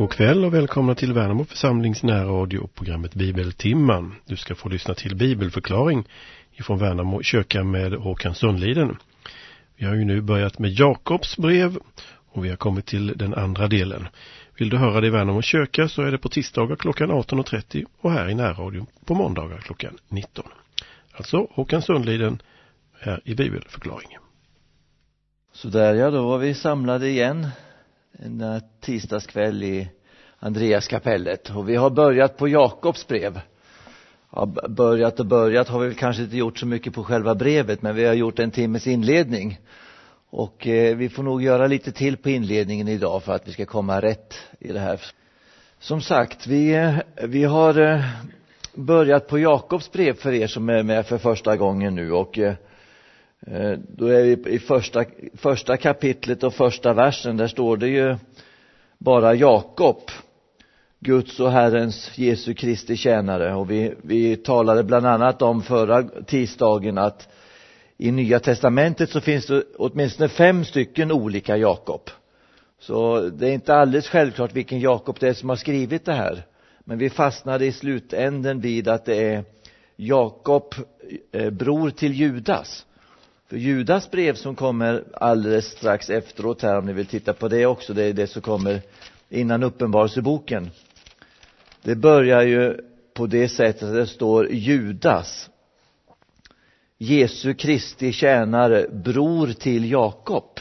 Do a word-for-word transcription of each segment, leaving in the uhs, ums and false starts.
God kväll och välkomna till Värnamo församlings närradio och programmet Bibeltimman. Du ska få lyssna till bibelförklaring ifrån Värnamo kyrka med Håkan Sundliden. Vi har ju nu börjat med Jakobs brev och vi har kommit till den andra delen. Vill du höra det i Värnamo kyrka så är det på tisdagar klockan arton och trettio och här i närradion på måndagar klockan nitton. Alltså Håkan Sundliden här i bibelförklaringen. Så där ja, då var vi samlade igen en tisdagskväll i Andreaskapellet och vi har börjat på Jakobs brev. Ja, börjat och börjat har vi kanske inte gjort så mycket på själva brevet, men vi har gjort en timmes inledning och eh, vi får nog göra lite till på inledningen idag för att vi ska komma rätt i det här. Som sagt, vi, vi har eh, börjat på Jakobs brev för er som är med för första gången nu och eh, då är vi i första, första kapitlet och första versen. Där står det ju bara Jakob, Guds och Herrens Jesu Kristi tjänare. Och vi, vi talade bland annat om förra tisdagen att i Nya testamentet så finns det åtminstone fem stycken olika Jakob. Så det är inte alldeles självklart vilken Jakob det är som har skrivit det här. Men vi fastnade i slutänden vid att det är Jakob, eh, bror till Judas. För Judas brev som kommer alldeles strax efteråt här, om ni vill titta på det också, det är det som kommer innan Uppenbarelseboken. Det börjar ju på det sättet att det står Judas, Jesu Kristi tjänare, bror till Jakob.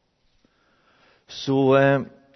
Så eh,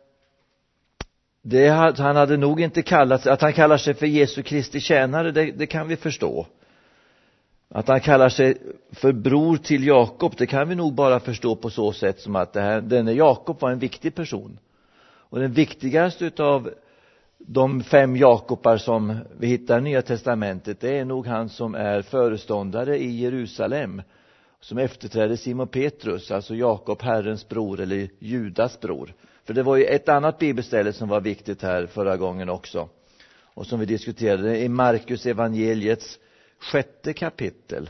det, han hade nog inte kallat sig, att han kallar sig för Jesu Kristi tjänare, det, det kan vi förstå. Att han kallar sig för bror till Jakob, det kan vi nog bara förstå på så sätt som att det här, denne Jakob var en viktig person. Och den viktigaste utav de fem Jakobar som vi hittar i Nya testamentet, det är nog han som är föreståndare i Jerusalem, som efterträdde Simon Petrus, alltså Jakob, Herrens bror, eller Judas bror. För det var ju ett annat bibelställe som var viktigt här förra gången också, och som vi diskuterade i Markus evangeliets sjätte kapitel.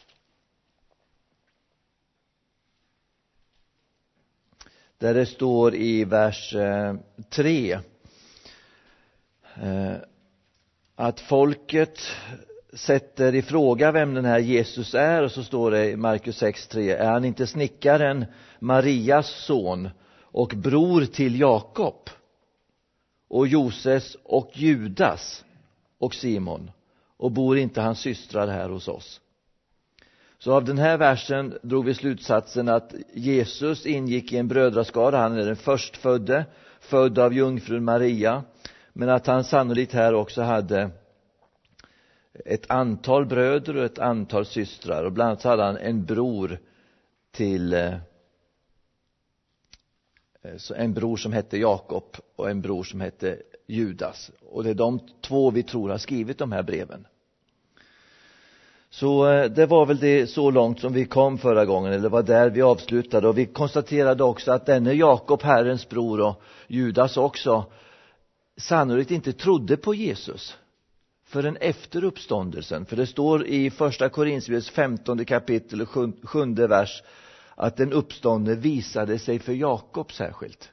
Där det står i vers eh, tre eh, att folket sätter i fråga vem den här Jesus är, och så står det i Markus sex tre: är han inte snickaren Marias son och bror till Jakob och Joses och Judas och Simon? Och bor inte hans systrar här hos oss? Så av den här versen drog vi slutsatsen att Jesus ingick i en brödraskara. Han är den förstfödde, född av jungfrun Maria. Men att han sannolikt här också hade ett antal bröder och ett antal systrar. Och bland annat hade han en bror till en bror som hette Jakob och en bror som hette Judas. Och det är de två vi tror har skrivit de här breven. Så det var väl det så långt som vi kom förra gången, eller var där vi avslutade. Och vi konstaterade också att denne Jakob, Herrens bror, och Judas också sannolikt inte trodde på Jesus förrän efter uppståndelsen. För det står i första Korinthierbrevets femtonde kapitel och sjunde vers att den uppståndne visade sig för Jakob särskilt.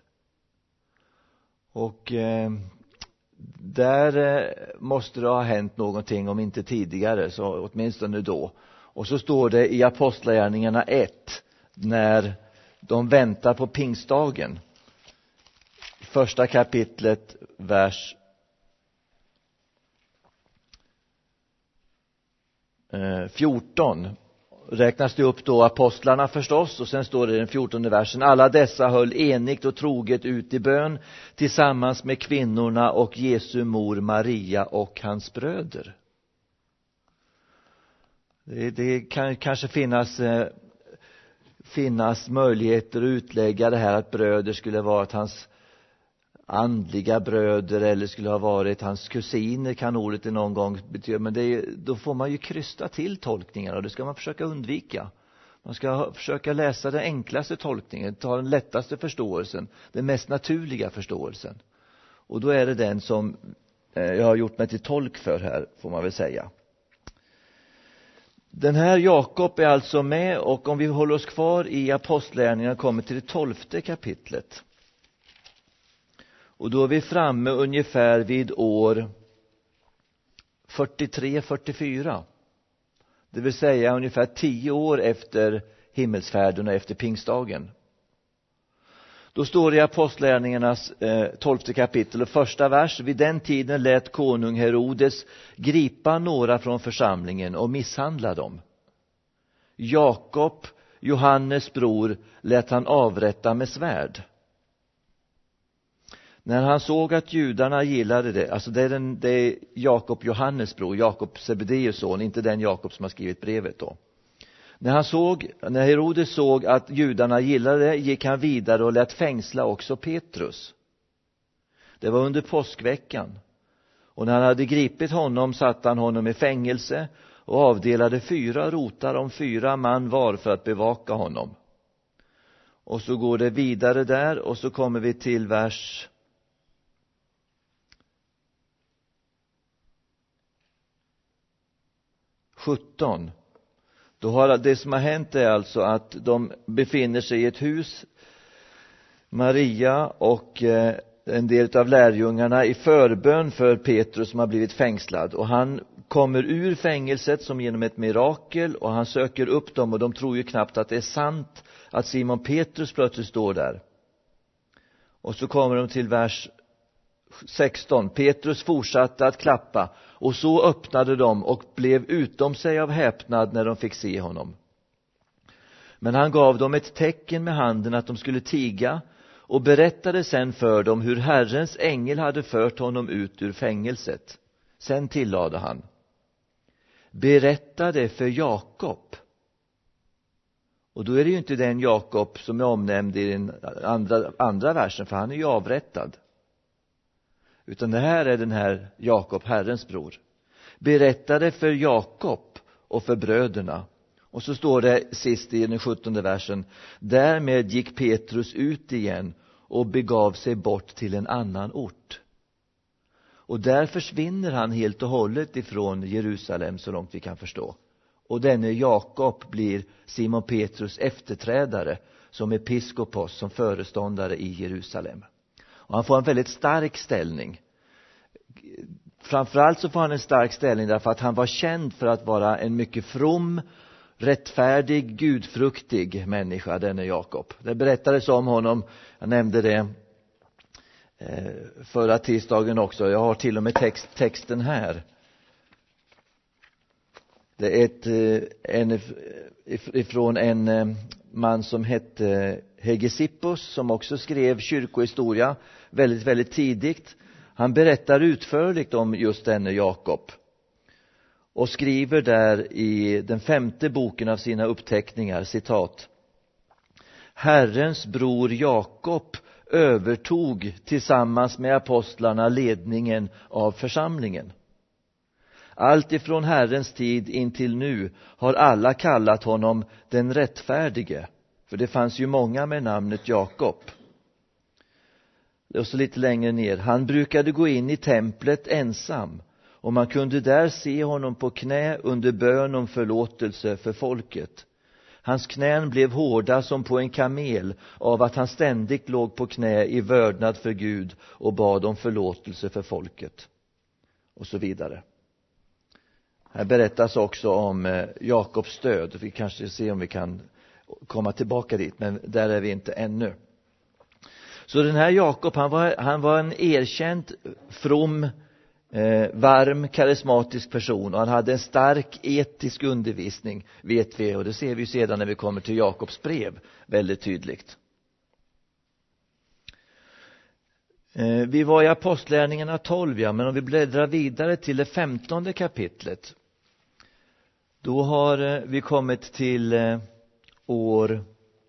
Och eh, där eh, måste det ha hänt någonting, om inte tidigare så åtminstone då. Och så står det i Apostlagärningarna ett, när de väntar på pingstdagen, första kapitlet, vers eh, fjorton. Räknas det upp då apostlarna förstås, och sen står det i den fjortonde versen: alla dessa höll enigt och troget ut i bön tillsammans med kvinnorna och Jesu mor Maria och hans bröder. Det, det kan kanske finnas eh, finnas möjligheter att utlägga det här att bröder skulle vara att hans andliga bröder, eller skulle ha varit hans kusiner, kan ordet det någon gång betyda. Men det är, då får man ju krysta till tolkningar, och det ska man försöka undvika. Man ska försöka läsa den enklaste tolkningen, ta den lättaste förståelsen, den mest naturliga förståelsen. Och då är det den som eh, jag har gjort mig till tolk för här, får man väl säga. Den här Jakob är alltså med, och om vi håller oss kvar i Apostlagärningarna kommer till det tolfte kapitlet. Och då är vi framme ungefär vid år fyrtiotre fyrtiofyra. Det vill säga ungefär tio år efter himmelsfärden och efter pingstdagen. Då står det i Apostlagärningarnas eh, tolfte kapitel och första vers: vid den tiden lät konung Herodes gripa några från församlingen och misshandla dem. Jakob, Johannes bror, lät han avrätta med svärd. När han såg att judarna gillade det, alltså det är, den, det är Jakob, Johannes bror, Jakob Sebedeus son, inte den Jakob som har skrivit brevet då. När han såg, när Herodes såg att judarna gillade det, gick han vidare och lät fängsla också Petrus. Det var under påskveckan. Och när han hade gripit honom satte han honom i fängelse och avdelade fyra rotar om fyra man var för att bevaka honom. Och så går det vidare där och så kommer vi till vers sjutton. Då har det som har hänt är alltså att de befinner sig i ett hus, Maria och eh, en del av lärjungarna, i förbön för Petrus som har blivit fängslad. Och han kommer ur fängelset som genom ett mirakel och han söker upp dem och de tror ju knappt att det är sant att Simon Petrus plötsligt står där. Och så kommer de till vers sexton. Petrus fortsatte att klappa och så öppnade de och blev utom sig av häpnad när de fick se honom. Men han gav dem ett tecken med handen att de skulle tiga och berättade sen för dem hur Herrens ängel hade fört honom ut ur fängelset. Sen tillade han: berättade för Jakob. Och då är det ju inte den Jakob som är omnämnd i den andra, andra versen, för han är ju avrättad. Utan det här är den här Jakob, Herrens bror. Berättade för Jakob och för bröderna. Och så står det sist i den sjuttonde versen: därmed gick Petrus ut igen och begav sig bort till en annan ort. Och där försvinner han helt och hållet ifrån Jerusalem så långt vi kan förstå. Och denne Jakob blir Simon Petrus efterträdare som episkopos, som föreståndare i Jerusalem. Och han får en väldigt stark ställning. Framförallt så får han en stark ställning därför att han var känd för att vara en mycket from, rättfärdig, gudfruktig människa, denne Jakob. Det berättades om honom, jag nämnde det eh, förra tisdagen också. Jag har till och med text, texten här. Det är ett, en, ifrån en man som hette Hegesippos, som också skrev kyrkohistoria väldigt, väldigt tidigt. Han berättar utförligt om just denne Jakob och skriver där i den femte boken av sina uppteckningar, citat: Herrens bror Jakob övertog tillsammans med apostlarna ledningen av församlingen. Allt ifrån Herrens tid in till nu har alla kallat honom den rättfärdige, för det fanns ju många med namnet Jakob. Och så lite längre ner: han brukade gå in i templet ensam, och man kunde där se honom på knä under bön om förlåtelse för folket. Hans knän blev hårda som på en kamel av att han ständigt låg på knä i vördnad för Gud och bad om förlåtelse för folket. Och så vidare. Här berättas också om Jakobs död. Vi kanske ser om vi kan komma tillbaka dit, men där är vi inte ännu. Så den här Jakob, han var, han var en erkänd, from, eh, varm, karismatisk person. Och han hade en stark etisk undervisning, vet vi. Och det ser vi sedan när vi kommer till Jakobs brev väldigt tydligt. Eh, vi var i Apostlagärningarna tolv, ja, men om vi bläddrar vidare till det femtonde kapitlet. Då har eh, vi kommit till eh, år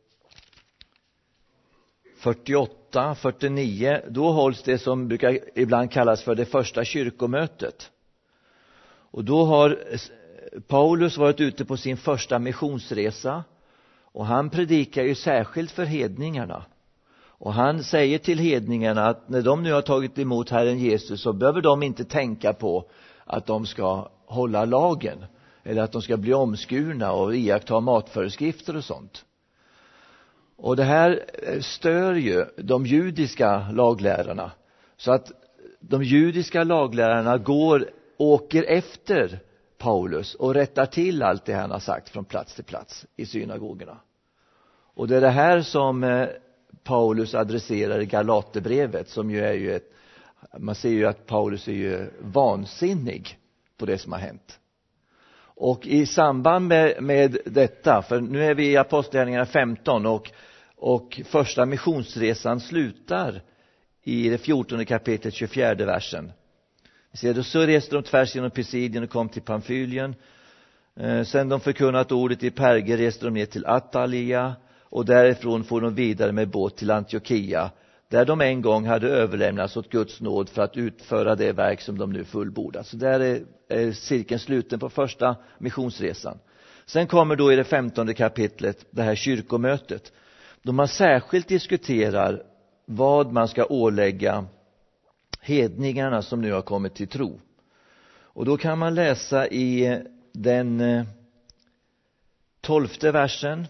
fyrtioåtta, fyrtionio. Då hålls det som brukar ibland kallas för det första kyrkomötet. Och då har Paulus varit ute på sin första missionsresa. Och han predikar ju särskilt för hedningarna. Och han säger till hedningarna att när de nu har tagit emot Herren Jesus så behöver de inte tänka på att de ska hålla lagen. Eller att de ska bli omskurna och iaktta matföreskrifter och sånt. Och det här stör ju de judiska laglärarna. Så att de judiska laglärarna går, åker efter Paulus och rättar till allt det han har sagt från plats till plats i synagogorna. Och det är det här som Paulus adresserar i Galaterbrevet, som ju är ju ett, man ser ju att Paulus är ju vansinnig på det som har hänt. Och i samband med, med detta, för nu är vi i Apostlagärningarna femton och, och första missionsresan slutar i det fjortonde kapitlet, tjugofjärde versen. Vi ser då, så reste de tvärs genom Pisidien och kom till Pamfylien. Eh, sen de förkunnat ordet i Perge reste de ner till Attalia, och därifrån får de vidare med båt till Antiochia, där de en gång hade överlämnats åt Guds nåd för att utföra det verk som de nu fullbordat. Så där är, är cirkeln sluten på första missionsresan. Sen kommer då i det femtonde kapitlet det här kyrkomötet, då man särskilt diskuterar vad man ska ålägga hedningarna som nu har kommit till tro. Och då kan man läsa i den tolfte versen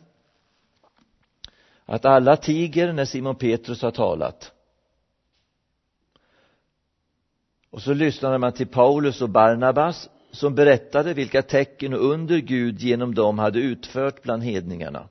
att alla tiger när Simon Petrus har talat. Och så lyssnade man till Paulus och Barnabas, som berättade vilka tecken och under Gud genom dem hade utfört bland hedningarna.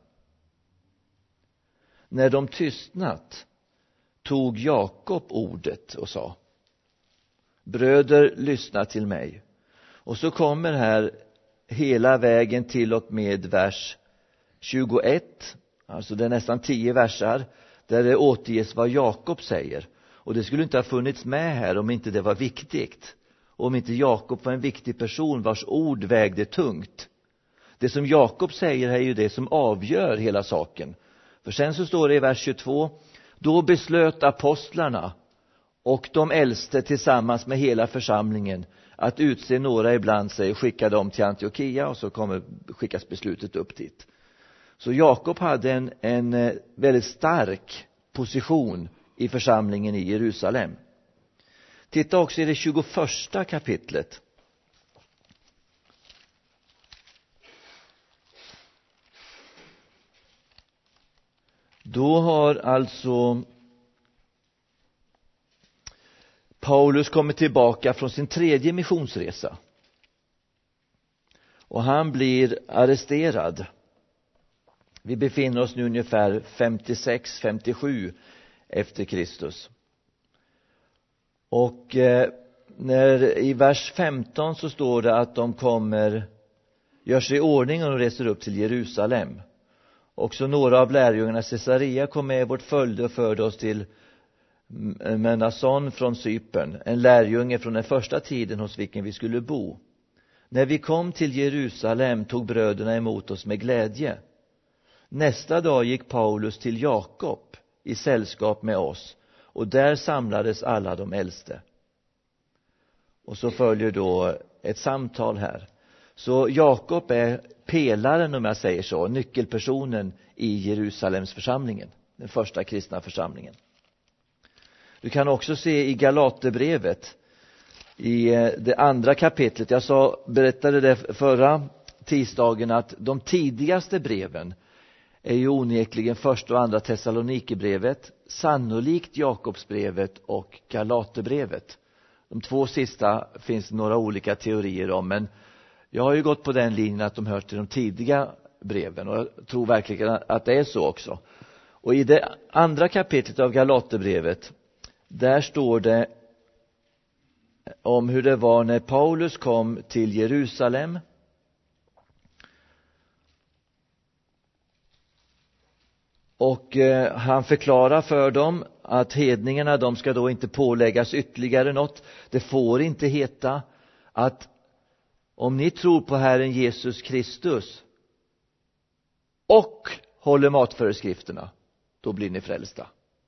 När de tystnat tog Jakob ordet och sa: bröder, lyssna till mig. Och så kommer här hela vägen till och med vers tjugoett, alltså det är nästan tio versar, där det återges vad Jakob säger. Och det skulle inte ha funnits med här om inte det var viktigt. Och om inte Jakob var en viktig person vars ord vägde tungt. Det som Jakob säger är ju det som avgör hela saken. För sen så står det i vers tjugotvå: då beslöt apostlarna och de äldste tillsammans med hela församlingen att utse några ibland sig och skicka dem till Antiochia, och så kommer skickas beslutet upp dit. Så Jakob hade en, en väldigt stark position i församlingen i Jerusalem. Titta också i det tjugoförsta kapitlet. Då har alltså Paulus kommit tillbaka från sin tredje missionsresa. Och han blir arresterad. Vi befinner oss nu ungefär femtiosex femtiosju efter Kristus. Och eh, när i vers femton så står det att de kommer, gör sig i ordning och reser upp till Jerusalem. Också några av lärjungarna Caesarea kom med vårt följde och förde oss till Mnason från Cypern, en lärjunge från den första tiden hos vilken vi skulle bo. När vi kom till Jerusalem tog bröderna emot oss med glädje. Nästa dag gick Paulus till Jakob i sällskap med oss, och där samlades alla de äldste. Och så följer då ett samtal här. Så Jakob är pelaren, om jag säger så, nyckelpersonen i Jerusalems församlingen, den första kristna församlingen. Du kan också se i Galaterbrevet i det andra kapitlet. Jag sa, berättade det förra tisdagen att de tidigaste breven är ju onekligen första och andra Thessalonikerbrevet, sannolikt Jakobsbrevet och Galaterbrevet. De två sista finns några olika teorier om, men jag har ju gått på den linjen att de hör till de tidiga breven, och jag tror verkligen att det är så också. Och i det andra kapitlet av Galaterbrevet, där står det om hur det var när Paulus kom till Jerusalem. Och eh, han förklarar för dem att hedningarna, de ska då inte påläggas ytterligare något. Det får inte heta att om ni tror på Herren Jesus Kristus och håller matföreskrifterna, då blir ni frälsta.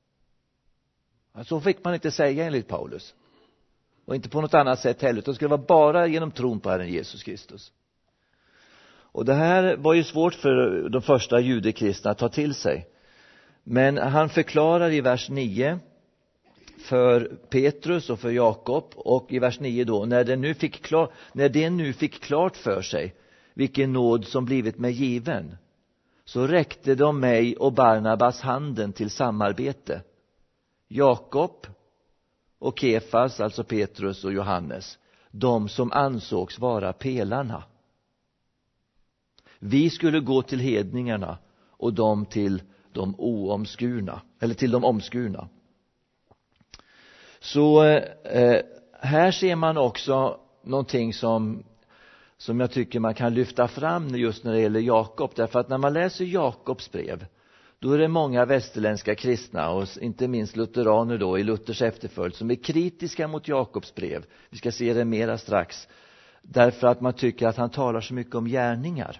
Så fick man inte säga enligt Paulus. Och inte på något annat sätt heller. Det skulle vara bara genom tron på Herren Jesus Kristus. Och det här var ju svårt för de första judekristna att ta till sig. Men han förklarar i vers nio för Petrus och för Jakob, och i vers nio då, när det nu fick klar, när det nu fick klart för sig vilken nåd som blivit mig given, så räckte de mig och Barnabas handen till samarbete. Jakob och Kefas, alltså Petrus och Johannes, de som ansågs vara pelarna. Vi skulle gå till hedningarna och de till de oomskurna, eller till de omskurna. Så eh, här ser man också någonting som som jag tycker man kan lyfta fram just när det gäller Jakob. Därför att när man läser Jakobs brev, då är det många västerländska kristna och inte minst lutheraner då i Luthers efterföljd som är kritiska mot Jakobs brev. Vi ska se det mera strax. Därför att man tycker att han talar så mycket om gärningar.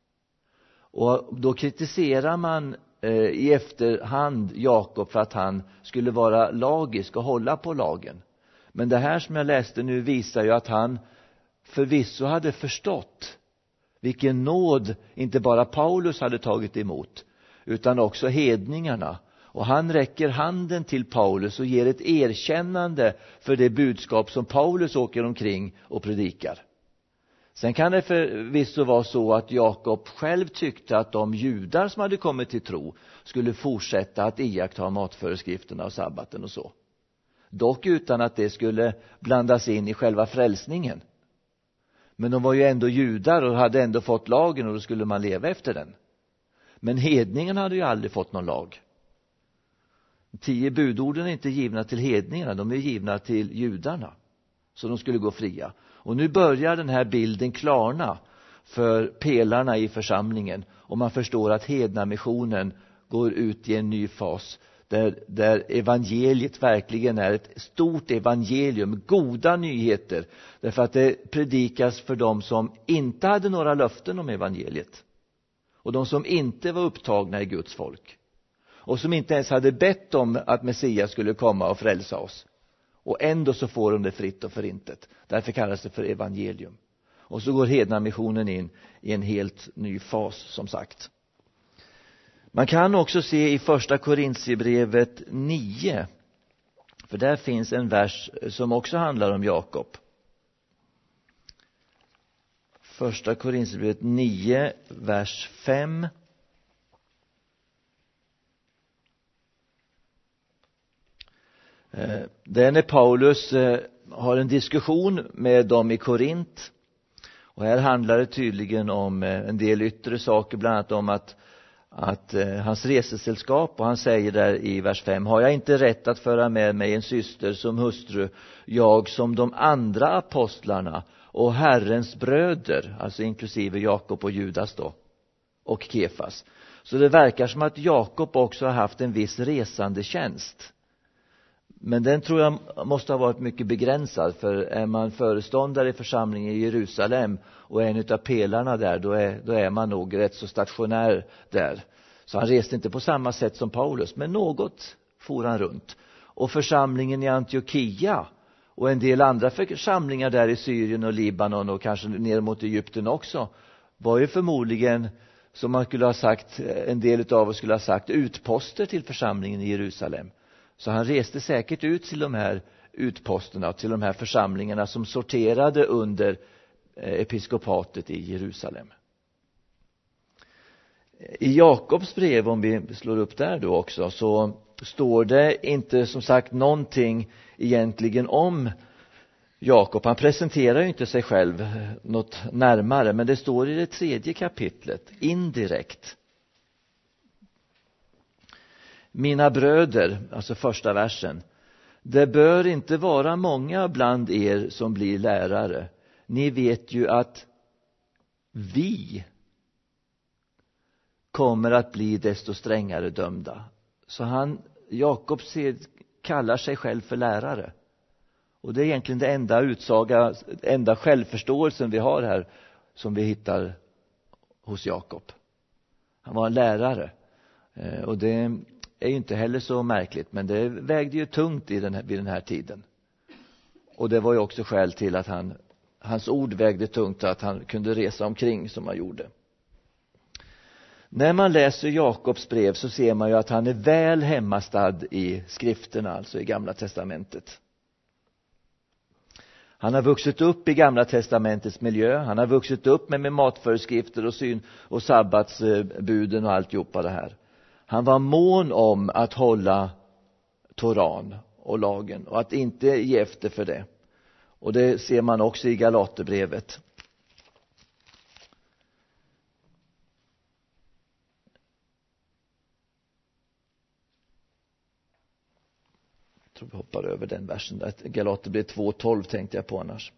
Och då kritiserar man eh, i efterhand Jakob för att han skulle vara lagisk och hålla på lagen. Men det här som jag läste nu visar ju att han förvisso hade förstått vilken nåd inte bara Paulus hade tagit emot utan också hedningarna. Och han räcker handen till Paulus och ger ett erkännande för det budskap som Paulus åker omkring och predikar. Sen kan det förvisso vara så att Jakob själv tyckte att de judar som hade kommit till tro skulle fortsätta att iaktta matföreskrifterna och sabbaten och så. Dock utan att det skulle blandas in i själva frälsningen. Men de var ju ändå judar och hade ändå fått lagen och då skulle man leva efter den. Men hedningen hade ju aldrig fått någon lag. Tio budorden är inte givna till hedningarna, de är givna till judarna. Så de skulle gå fria. Och nu börjar den här bilden klarna för pelarna i församlingen. Och man förstår att hednamissionen går ut i en ny fas. Där, där evangeliet verkligen är ett stort evangelium, goda nyheter. Därför att det predikas för dem som inte hade några löften om evangeliet. Och de som inte var upptagna i Guds folk. Och som inte ens hade bett om att Messias skulle komma och frälsa oss. Och ändå så får de det fritt och förintet. Därför kallas det för evangelium. Och så går hednamissionen in i en helt ny fas som sagt. Man kan också se i första Korintierbrevet nio. För där finns en vers som också handlar om Jakob. Första Korintierbrevet nio, vers fem. Det är när Paulus har en diskussion med dem i Korint. Och här handlar det tydligen om en del yttre saker, bland annat om att att eh, hans resesällskap, och han säger där i vers fem: har jag inte rätt att föra med mig en syster som hustru, jag som de andra apostlarna och Herrens bröder, alltså inklusive Jakob och Judas då, och Kefas. Så det verkar som att Jakob också har haft en viss resande tjänst. Men den tror jag måste ha varit mycket begränsad, för är man föreståndare i församlingen i Jerusalem och en utav pelarna där, då är, då är man nog rätt så stationär där. Så han reste inte på samma sätt som Paulus, men något for han runt. Och församlingen i Antiochia och en del andra församlingar där i Syrien och Libanon och kanske ner mot Egypten också, var ju förmodligen, som man skulle ha sagt, en del av oss skulle ha sagt, utposter till församlingen i Jerusalem. Så han reste säkert ut till de här utposterna, till de här församlingarna som sorterade under episkopatet i Jerusalem. I Jakobs brev, om vi slår upp där då också, så står det inte som sagt någonting egentligen om Jakob. Han presenterar ju inte sig själv något närmare, men det står i det tredje kapitlet indirekt. Mina bröder, alltså första versen: det bör inte vara många bland er som blir lärare. Ni vet ju att vi kommer att bli desto strängare dömda. Så han, Jakob kallar sig själv för lärare. Och det är egentligen det enda utsaga, enda självförståelsen vi har här som vi hittar hos Jakob. Han var en lärare. Och det är ju inte heller så märkligt, men det vägde ju tungt i den här, vid den här tiden. Och det var ju också skäl till att han, hans ord vägde tungt, att han kunde resa omkring som han gjorde. När man läser Jakobs brev så ser man ju att han är väl hemmastad i skrifterna, alltså i Gamla testamentet. Han har vuxit upp i Gamla testamentets miljö. Han har vuxit upp med, med matföreskrifter och syn och sabbatsbuden och alltihopa det här. Han var mån om att hålla Toran och lagen och att inte ge efter för det. Och det ser man också i Galaterbrevet. Jag tror vi hoppar över den versen där. Galaterbrevet två tolv tänkte jag på annars.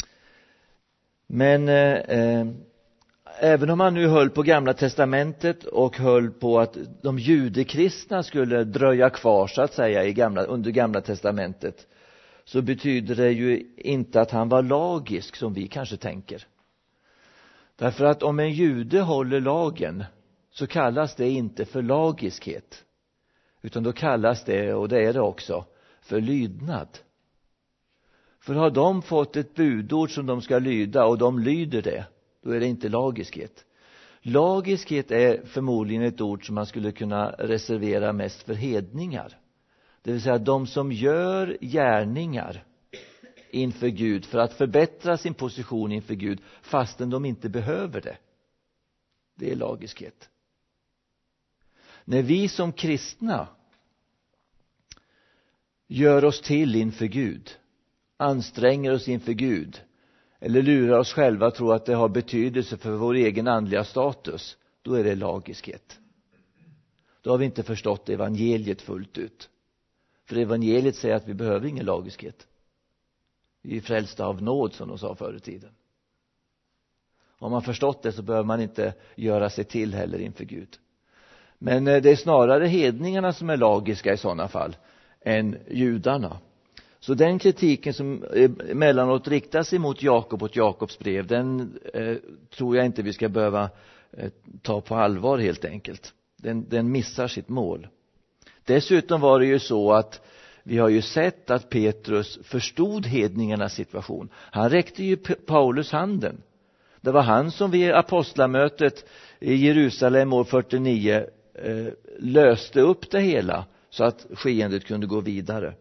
Men eh, även om man nu höll på Gamla testamentet och höll på att de judekristna skulle dröja kvar så att säga i gamla, under Gamla testamentet, så betyder det ju inte att han var lagisk som vi kanske tänker. Därför att om en jude håller lagen så kallas det inte för lagiskhet, utan då kallas det, och det är det också, för lydnad. För har de fått ett budord som de ska lyda och de lyder det, då är det inte lagiskhet. Lagiskhet är förmodligen ett ord som man skulle kunna reservera mest för hedningar. Det vill säga de som gör gärningar inför Gud för att förbättra sin position inför Gud fastän de inte behöver det. Det är lagiskhet. När vi som kristna gör oss till inför Gud, anstränger oss inför Gud eller lurar oss själva att tro att det har betydelse för vår egen andliga status, då är det lagiskhet. Då har vi inte förstått evangeliet fullt ut. För evangeliet säger att vi behöver ingen lagiskhet. Vi är frälsta av nåd, som de sa förr i tiden. Om man förstått det så behöver man inte göra sig till heller inför Gud. Men det är snarare hedningarna som är lagiska i sådana fall än judarna. Så den kritiken som emellanåt riktas emot Jakob och Jakobs brev, den eh, tror jag inte vi ska behöva eh, ta på allvar helt enkelt. Den, den missar sitt mål. Dessutom var det ju så att vi har ju sett att Petrus förstod hedningarnas situation. Han räckte ju Paulus handen. Det var han som vid apostlamötet i Jerusalem år fyrtionio eh, löste upp det hela så att skeendet kunde gå vidare.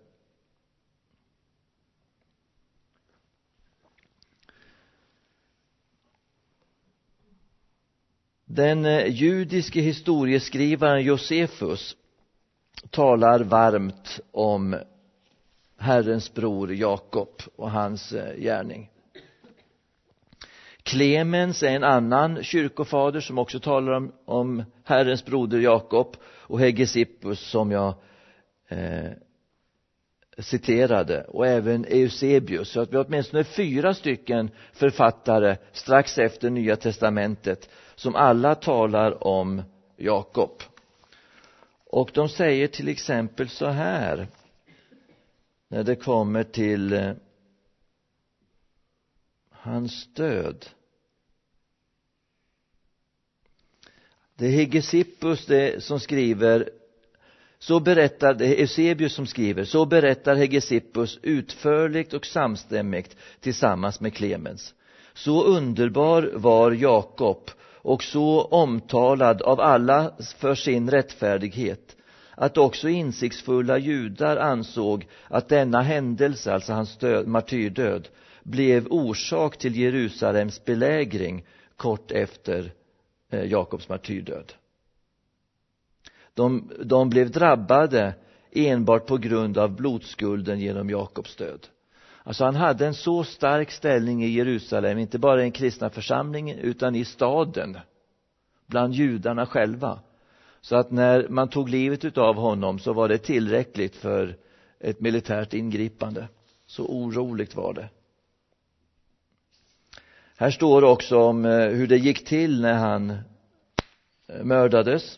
Den judiske historieskrivaren Josefus talar varmt om Herrens bror Jakob och hans gärning. Klemens är en annan kyrkofader som också talar om, om Herrens broder Jakob, och Hegesippus som jag eh, citerade, och även Eusebius. Så att vi har åtminstone fyra stycken författare strax efter Nya testamentet som alla talar om Jakob. Och de säger till exempel så här när det kommer till eh, hans död. Det är Hegesippus det som skriver, så berättar, det är Eusebius som skriver, så berättar Hegesippus utförligt och samstämmigt tillsammans med Klemens. Så underbar var Jakob och så omtalad av alla för sin rättfärdighet, att också insiktsfulla judar ansåg att denna händelse, alltså hans död, martyrdöd, blev orsak till Jerusalems belägring kort efter eh, Jakobs martyrdöd. De, de blev drabbade enbart på grund av blodskulden genom Jakobs död. Alltså han hade en så stark ställning i Jerusalem, inte bara i den kristna församlingen utan i staden, bland judarna själva. Så att när man tog livet utav honom så var det tillräckligt för ett militärt ingripande. Så oroligt var det. Här står också om hur det gick till när han mördades.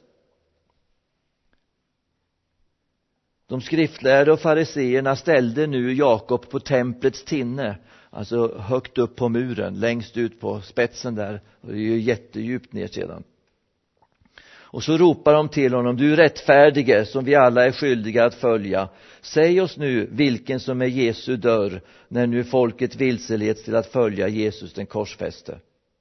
De skriftlärda och fariseerna ställde nu Jakob på templets tinne, alltså högt upp på muren, längst ut på spetsen där, och det är ju jättedjupt ner sedan. Och så ropar de till honom: du är rättfärdige som vi alla är skyldiga att följa. Säg oss nu vilken som är Jesu dörr, när nu folket vilseleds till att följa Jesus den korsfäste.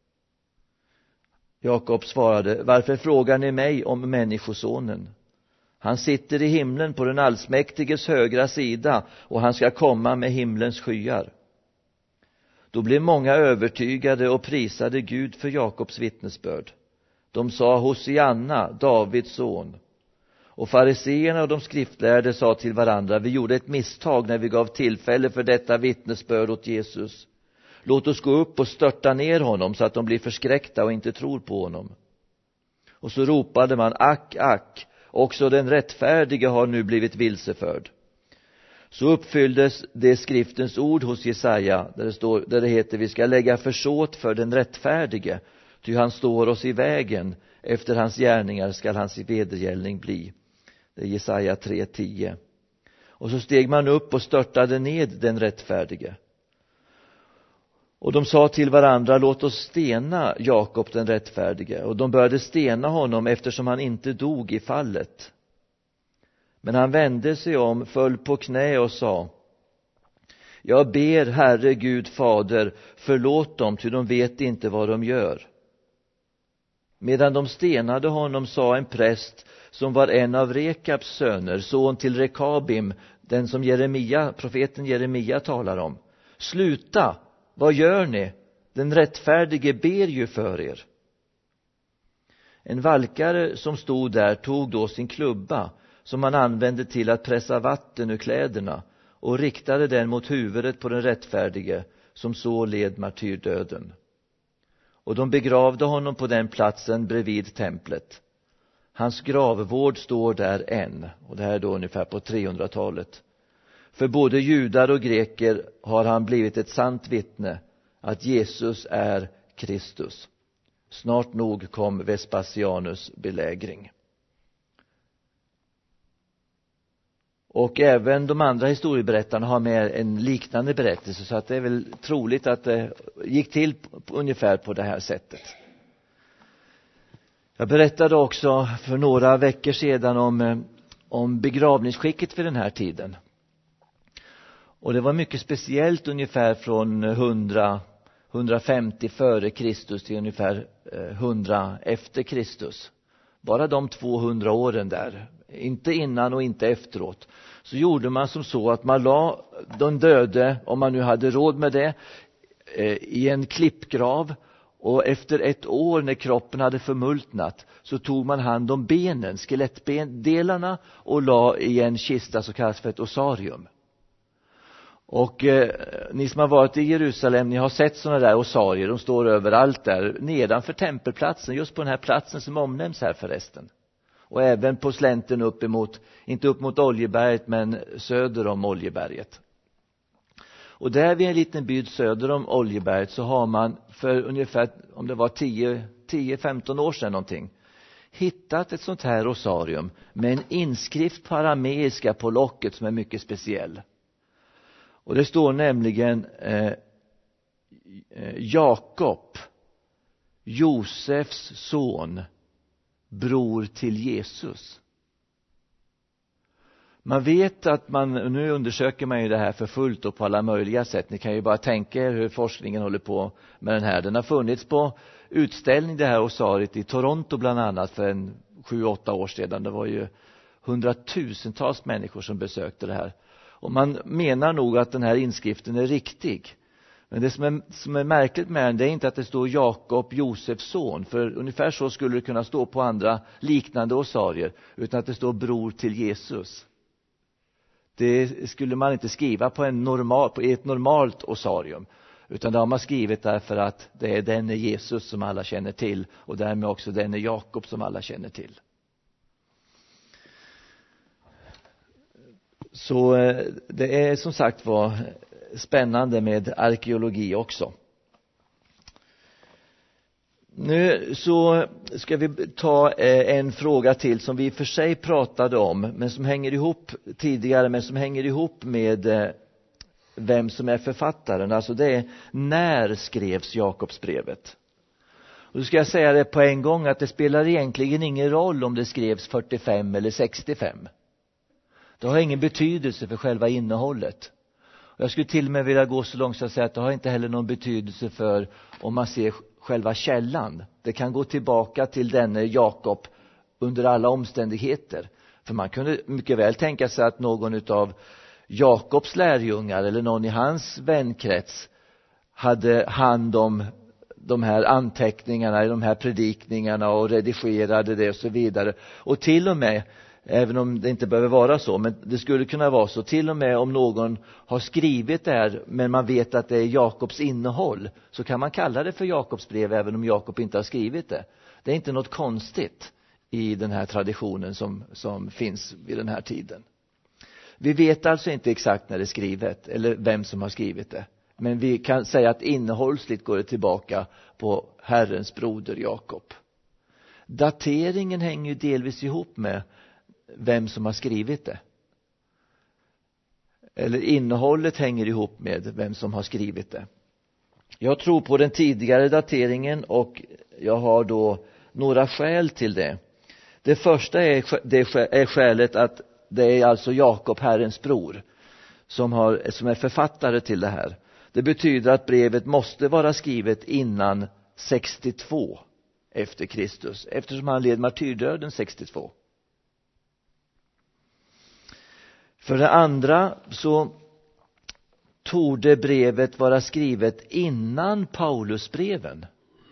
Jakob svarade: varför frågar ni mig om människosonen? Han sitter i himlen på den allsmäktiges högra sida, och han ska komma med himlens skyar. Då blev många övertygade och prisade Gud för Jakobs vittnesbörd. De sa: Hosianna, Davids son. Och fariseerna och de skriftlärde sa till varandra: vi gjorde ett misstag när vi gav tillfälle för detta vittnesbörd åt Jesus. Låt oss gå upp och störta ner honom så att de blir förskräckta och inte tror på honom. Och så ropade man: ack, ack, också den rättfärdige har nu blivit vilseförd. Så uppfylldes det skriftens ord hos Jesaja, där det, står, där det heter: vi ska lägga försåt för den rättfärdige, ty han står oss i vägen, efter hans gärningar skall hans vedergällning bli. Det är Jesaja tre tio. Och så steg man upp och störtade ned den rättfärdige. Och de sa till varandra: låt oss stena Jakob den rättfärdige. Och de började stena honom eftersom han inte dog i fallet. Men han vände sig om, föll på knä och sa: jag ber Herre Gud fader, förlåt dem, ty de vet inte vad de gör. Medan de stenade honom sa en präst som var en av Rekabs söner, son till Rekabim, den som Jeremia, profeten Jeremia talar om: sluta, vad gör ni? Den rättfärdige ber ju för er. En valkare som stod där tog då sin klubba, som man använde till att pressa vatten ur kläderna, och riktade den mot huvudet på den rättfärdige, som så led martyrdöden. Och de begravde honom på den platsen bredvid templet. Hans gravvård står där än, och det här är då ungefär på trehundratalet. För både judar och greker har han blivit ett sant vittne att Jesus är Kristus. Snart nog kom Vespasianus belägring. Och även de andra historieberättarna har med en liknande berättelse, så att det är väl troligt att det gick till ungefär på det här sättet. Jag berättade också för några veckor sedan om, om begravningsskicket för den här tiden. Och det var mycket speciellt ungefär från hundra, hundrafemtio före Kristus till ungefär hundra efter Kristus. Bara de tvåhundra åren där, inte innan och inte efteråt, så gjorde man som så att man la de döde, om man nu hade råd med det, i en klippgrav. Och efter ett år när kroppen hade förmultnat så tog man hand om benen, skelettdelarna, och la i en kista som kallas för ett osarium. Och eh, ni som har varit i Jerusalem, ni har sett sådana där osarier, de står överallt där nedanför tempelplatsen, just på den här platsen som omnämns här förresten. Och även på slänten upp emot, inte upp mot Oljeberget men söder om Oljeberget. Och där vid en liten by söder om Oljeberget så har man för ungefär, om det var tio till femton år sedan någonting, hittat ett sånt här osarium med en inskrift på arameiska på locket som är mycket speciell. Och det står nämligen eh, Jakob, Josefs son, bror till Jesus. Man vet att man, nu undersöker man ju det här för fullt och på alla möjliga sätt. Ni kan ju bara tänka er hur forskningen håller på med den här. Den har funnits på utställning, det här osariet, i Toronto bland annat för en sju, åtta år sedan. Det var ju hundratusentals människor som besökte det här. Och man menar nog att den här inskriften är riktig. Men det som är, som är märkligt med den, det är inte att det står Jakob, Josefs son. För ungefär så skulle det kunna stå på andra liknande osarier. Utan att det står bror till Jesus. Det skulle man inte skriva på, en normal, på ett normalt osarium. Utan det har man skrivit därför att det är den är Jesus som alla känner till. Och därmed också den är Jakob som alla känner till. Så det är som sagt var spännande med arkeologi också. Nu så ska vi ta en fråga till som vi för sig pratade om, men som hänger ihop tidigare, men som hänger ihop med vem som är författaren. Alltså det är: när skrevs Jakobsbrevet? Och då ska jag säga det på en gång att det spelar egentligen ingen roll om det skrevs fyrtiofem eller sextiofem. Det har ingen betydelse för själva innehållet. Jag skulle till och med vilja gå så långt så att säga att det har inte heller någon betydelse för om man ser själva källan. Det kan gå tillbaka till denne Jakob under alla omständigheter. För man kunde mycket väl tänka sig att någon av Jakobs lärjungar eller någon i hans vänkrets hade hand om de här anteckningarna i de här predikningarna och redigerade det och så vidare. Och till och med Även om det inte behöver vara så, men det skulle kunna vara så. Till och med om någon har skrivit det här, men man vet att det är Jakobs innehåll, så kan man kalla det för Jakobs brev även om Jakob inte har skrivit det. Det är inte något konstigt i den här traditionen som, som finns vid den här tiden. Vi vet alltså inte exakt när det är skrivet eller vem som har skrivit det. Men vi kan säga att innehållsligt går det tillbaka på Herrens broder Jakob. Dateringen hänger ju delvis ihop med vem som har skrivit det. Eller innehållet hänger ihop med vem som har skrivit det. Jag tror på den tidigare dateringen och jag har då några skäl till det. Det första är, det är skälet att det är alltså Jakob, Herrens bror, som, har, som är författare till det här. Det betyder att brevet måste vara skrivet innan sextiotvå efter Kristus, eftersom han led martyrdöden sextiotvå. För det andra så torde brevet vara skrivet innan Paulusbreven.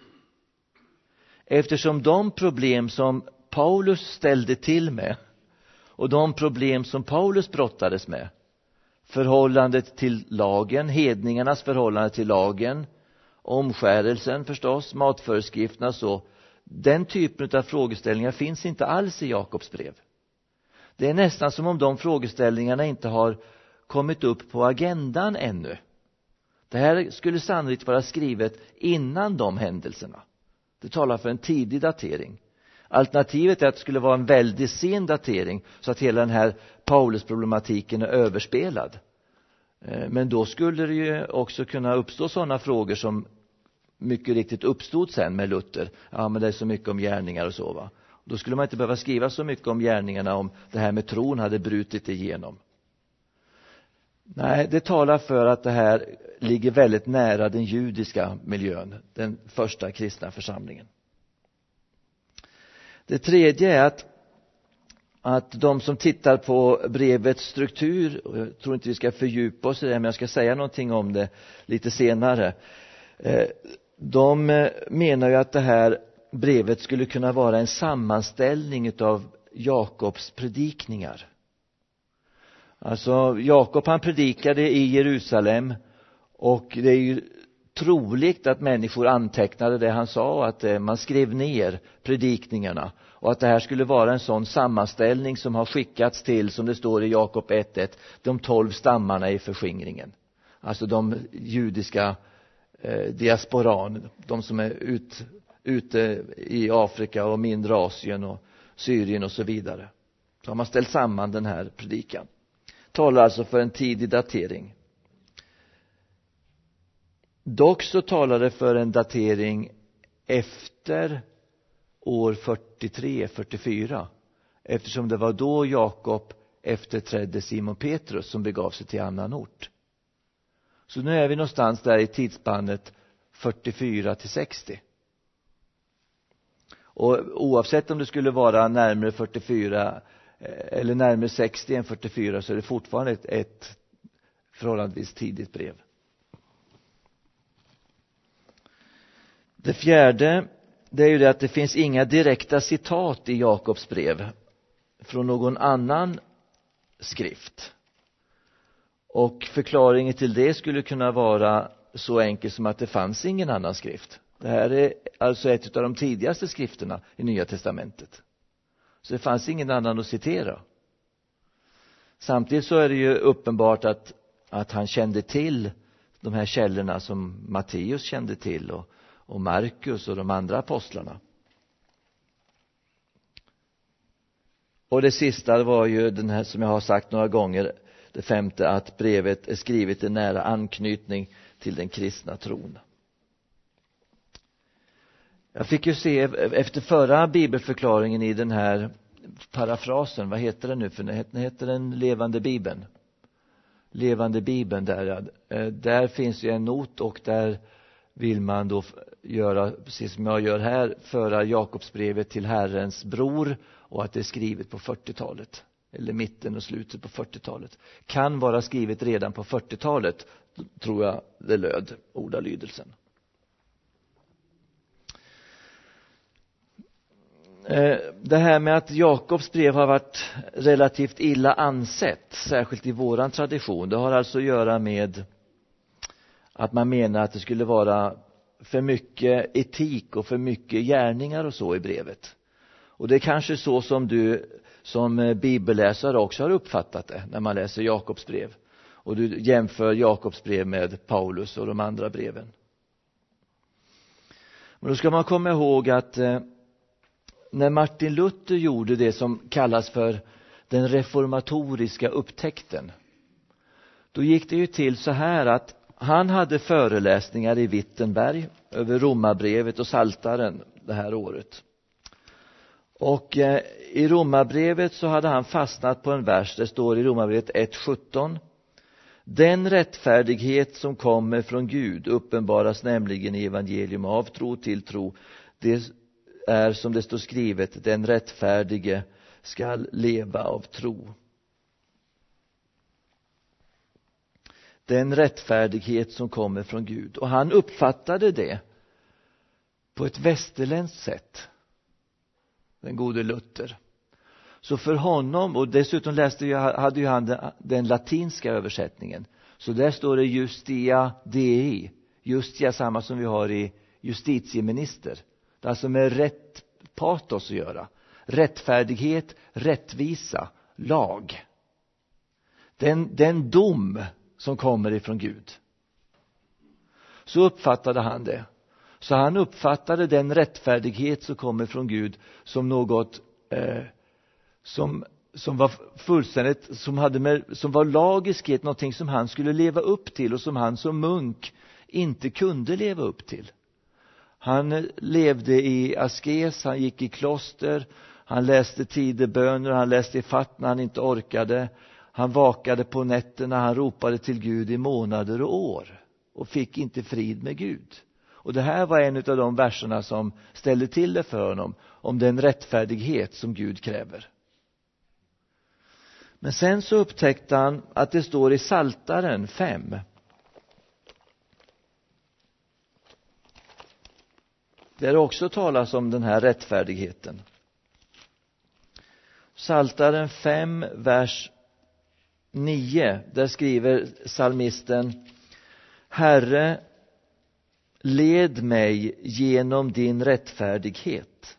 Eftersom de problem som Paulus ställde till med och de problem som Paulus brottades med, förhållandet till lagen, hedningarnas förhållande till lagen, omskärelsen förstås, matföreskrifterna, så den typen av frågeställningar finns inte alls i Jakobs brev. Det är nästan som om de frågeställningarna inte har kommit upp på agendan ännu. Det här skulle sannolikt vara skrivet innan de händelserna. Det talar för en tidig datering. Alternativet är att det skulle vara en väldigt sen datering, så att hela den här Paulus-problematiken är överspelad. Men då skulle det ju också kunna uppstå sådana frågor som mycket riktigt uppstod sen med Luther. Ja, men det är så mycket om gärningar och så, va. Då skulle man inte behöva skriva så mycket om gärningarna om det här med tron hade brutit igenom. Nej, det talar för att det här ligger väldigt nära den judiska miljön, den första kristna församlingen. Det tredje är att, att de som tittar på brevets struktur, och jag tror inte vi ska fördjupa oss i det, men jag ska säga någonting om det lite senare. De menar ju att det här brevet skulle kunna vara en sammanställning av Jakobs predikningar. Alltså Jakob, han predikade i Jerusalem, och det är ju troligt att människor antecknade det han sa och att man skrev ner predikningarna, och att det här skulle vara en sån sammanställning som har skickats till, som det står i Jakob ett ett, de tolv stammarna i förskingringen. Alltså de judiska eh, diasporan, de som är ut, ute i Afrika och mindre Asien och Syrien och så vidare. Så har man ställt samman den här predikan. Talar alltså för en tidig datering. Dock så talar det för en datering efter år fyrtiotre fyrtiofyra, eftersom det var då Jakob efterträdde Simon Petrus som begav sig till annan ort. Så nu är vi någonstans där i tidsspannet fyrtiofyra till sextio. Och oavsett om det skulle vara närmare fyrtiofyra eller närmare sextio än fyrtiofyra, så är det fortfarande ett, ett förhållandevis tidigt brev. Det fjärde, det är ju det att det finns inga direkta citat i Jakobs brev från någon annan skrift. Och förklaringen till det skulle kunna vara så enkel som att det fanns ingen annan skrift. Det här är alltså ett av de tidigaste skrifterna i Nya testamentet. Så det fanns ingen annan att citera. Samtidigt så är det ju uppenbart att, att han kände till de här källorna som Matteus kände till, och, och Markus och de andra apostlarna. Och det sista var ju den här som jag har sagt några gånger, det femte, att brevet är skrivet i nära anknytning till den kristna tron. Jag fick ju se efter förra bibelförklaringen i den här parafrasen, vad heter den nu för den heter den levande bibeln. Levande bibeln där, där finns ju en not, och där vill man då göra precis som jag gör här, föra Jakobsbrevet till Herrens bror, och att det är skrivet på fyrtiotalet eller mitten och slutet på fyrtiotalet. Kan vara skrivet redan på fyrtiotalet, tror jag det löd ordalydelsen. Det här med att Jakobs brev har varit relativt illa ansett, särskilt i våran tradition, det har alltså att göra med att man menar att det skulle vara för mycket etik och för mycket gärningar och så i brevet. Och det är kanske så som du som bibelläsare också har uppfattat det när man läser Jakobs brev. Och du jämför Jakobs brev med Paulus och de andra breven. Men då ska man komma ihåg att eh, när Martin Luther gjorde det som kallas för den reformatoriska upptäckten, då gick det ju till så här att han hade föreläsningar i Wittenberg över Romarbrevet och Psaltaren det här året. Och eh, i Romarbrevet så hade han fastnat på en vers. Det står i Romarbrevet ett sjutton. Den rättfärdighet som kommer från Gud uppenbaras nämligen i evangelium av tro till tro. Det är som det står skrivet, den rättfärdige skall leva av tro. Den rättfärdighet som kommer från Gud. Och han uppfattade det på ett västerländskt sätt, den gode Luther. Så för honom, och dessutom läste ju, hade ju han den, den latinska översättningen. Så där står det justia dei, justia samma som vi har i justitieminister. Det är alltså med rätt patos att göra. Rättfärdighet, rättvisa, lag. Den, den dom som kommer ifrån Gud. Så uppfattade han det. Så han uppfattade den rättfärdighet som kommer från Gud som något eh, som, som var fullständigt, som, hade med, som var lagiskhet, någonting som han skulle leva upp till och som han som munk inte kunde leva upp till. Han levde i askes, han gick i kloster, han läste tideböner, han läste i fatt när han inte orkade. Han vakade på nätterna, han ropade till Gud i månader och år och fick inte frid med Gud. Och det här var en av de verserna som ställde till det för honom om den rättfärdighet som Gud kräver. Men sen så upptäckte han att det står i Psaltaren fem. Där också talas om den här rättfärdigheten. Psaltaren fem, vers nio. Där skriver psalmisten: Herre, led mig genom din rättfärdighet.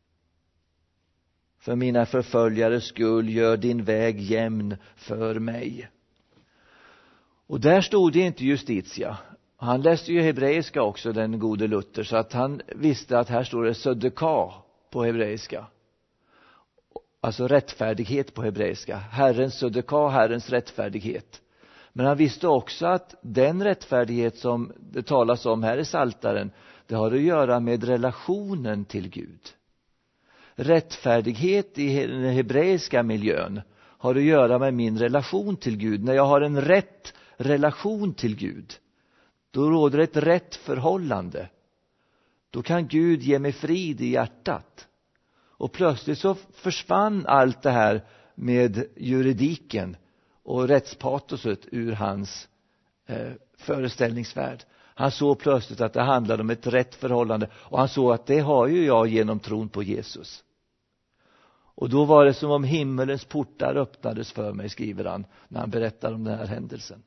För mina förföljares skull, gör din väg jämn för mig. Och där stod det inte justitia. Han läste ju hebreiska också, den gode Luther, så att han visste att här står det södeka på hebreiska. Alltså rättfärdighet på hebreiska. Herrens södeka, Herrens rättfärdighet. Men han visste också att den rättfärdighet som det talas om här i Psaltaren, det har att göra med relationen till Gud. Rättfärdighet i den hebreiska miljön har att göra med min relation till Gud. När jag har en rätt relation till Gud, då råder ett rätt förhållande. Då kan Gud ge mig frid i hjärtat. Och plötsligt så försvann allt det här med juridiken och rättspatoset ur hans eh, föreställningsvärld. Han såg plötsligt att det handlade om ett rätt förhållande. Och han såg att det har ju jag genom tron på Jesus. Och då var det som om himmelens portar öppnades för mig, skriver han, när han berättar om den här händelsen.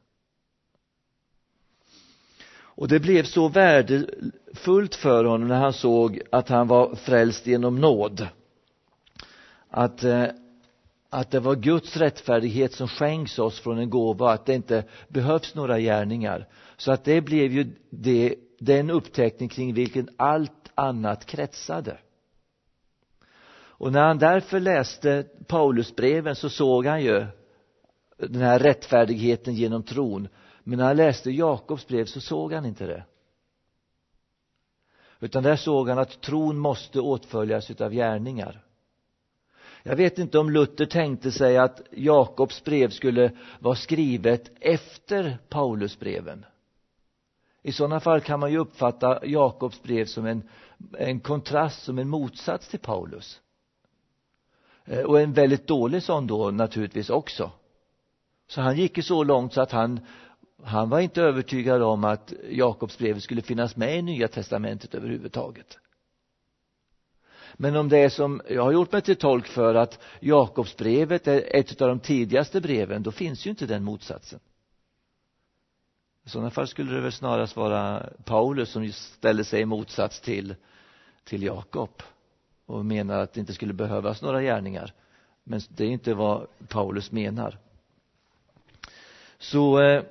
Och det blev så värdefullt för honom när han såg att han var frälst genom nåd. Att, eh, att det var Guds rättfärdighet som skänks oss från en gåva. Att det inte behövs några gärningar. Så att det blev ju det, den upptäckning kring vilken allt annat kretsade. Och när han därför läste Paulusbreven så såg han ju den här rättfärdigheten genom tron. Men när han läste Jakobs brev så såg han inte det. Utan där såg han att tron måste åtföljas av gärningar. Jag vet inte om Luther tänkte sig att Jakobs brev skulle vara skrivet efter Paulusbreven. I sådana fall kan man ju uppfatta Jakobs brev som en, en kontrast, som en motsats till Paulus. Och en väldigt dålig sån då naturligtvis också. Så han gick ju så långt så att han, han var inte övertygad om att Jakobs brev skulle finnas med i Nya testamentet överhuvudtaget. Men om det är som jag har gjort mig till tolk för, att Jakobsbrevet är ett av de tidigaste breven, då finns ju inte den motsatsen. I sådana fall skulle det väl snarast vara Paulus som ställer sig i motsats till, till Jakob och menar att det inte skulle behövas några gärningar. Men det är inte vad Paulus menar. Så eh,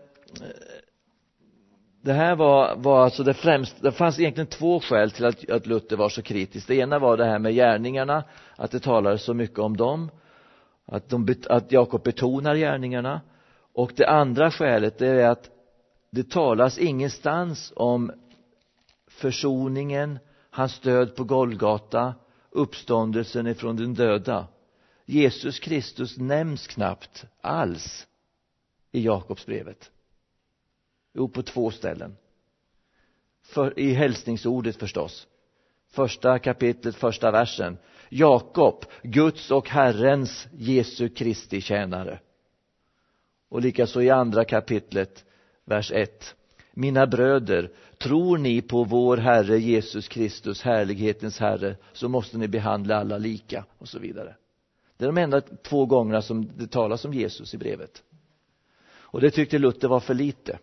det här var, var alltså det främsta. Det fanns egentligen två skäl till att, att Luther var så kritisk. Det ena var det här med gärningarna, att det talades så mycket om dem, att, de, att Jakob betonar gärningarna. Och det andra skälet är att det talas ingenstans om försoningen, hans död på Golgata, uppståndelsen ifrån den döda. Jesus Kristus nämns knappt alls i Jakobsbrevet. Jo, på två ställen. För, i hälsningsordet förstås. Första kapitlet, första versen. Jakob, Guds och Herrens Jesu Kristi tjänare. Och likaså i andra kapitlet, vers ett. Mina bröder, tror ni på vår Herre Jesus Kristus, härlighetens Herre, så måste ni behandla alla lika, och så vidare. Det är de enda två gångerna som det talas om Jesus i brevet. Och det tyckte Luther var för lite.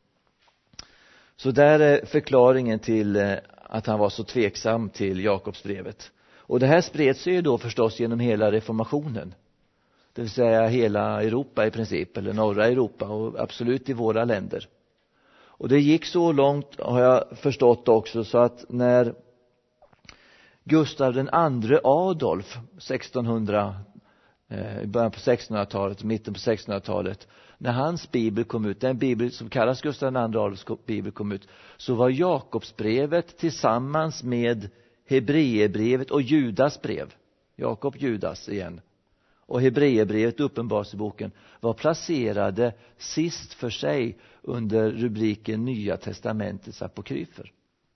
Så där är förklaringen till att han var så tveksam till Jakobsbrevet. Och det här spred sig ju då förstås genom hela reformationen. Det vill säga hela Europa i princip, eller norra Europa, och absolut i våra länder. Och det gick så långt, har jag förstått också, så att när Gustav den andre Adolf sextonhundra, i början på sextonhundratalet, mitten på sextonhundratalet, när hans bibel kom ut, den bibel som kallas Gustav den andre Adolfs bibel kom ut, så var Jakobsbrevet tillsammans med Hebreerbrevet och Judas brev, Jakob Judas igen, och Hebreerbrevet, Uppenbarelseboken, var placerade sist för sig under rubriken Nya testamentets apokryfer.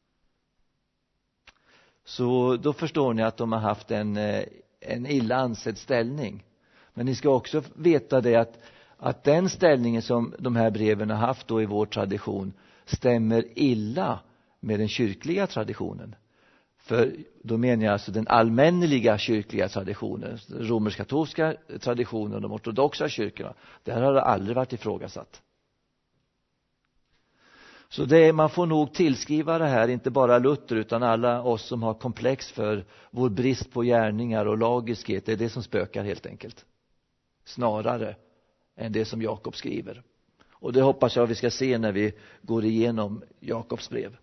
Så då förstår ni att de har haft en, en illa ansedd ställning. Men ni ska också veta det att, att den ställningen som de här breven har haft då i vår tradition stämmer illa med den kyrkliga traditionen. För då menar jag alltså den allmänneliga kyrkliga traditionen, den romersk-katolska traditionen och de ortodoxa kyrkorna. Där har det aldrig varit ifrågasatt. Så det är, man får nog tillskriva det här, inte bara Luther utan alla oss som har komplex för vår brist på gärningar och lagiskhet. Det är det som spökar helt enkelt. Snarare än det som Jakob skriver. Och det hoppas jag vi ska se när vi går igenom Jakobs brev.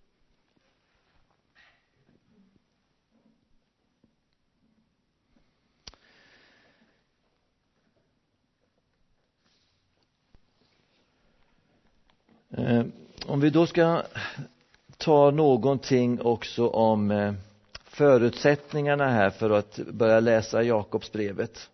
Om vi då ska ta någonting också om förutsättningarna här för att börja läsa Jakobsbrevet.